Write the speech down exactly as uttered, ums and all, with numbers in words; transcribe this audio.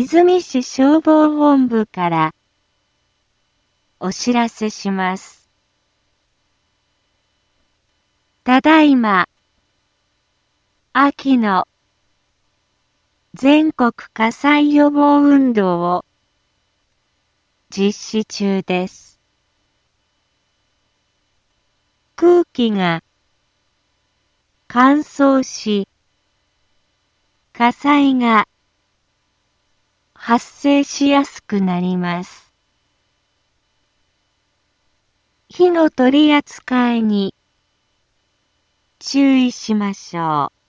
泉市消防本部からお知らせします。ただいま、秋の全国火災予防運動を実施中です。空気が乾燥し、火災が発生しやすくなります。火の取り扱いに注意しましょう。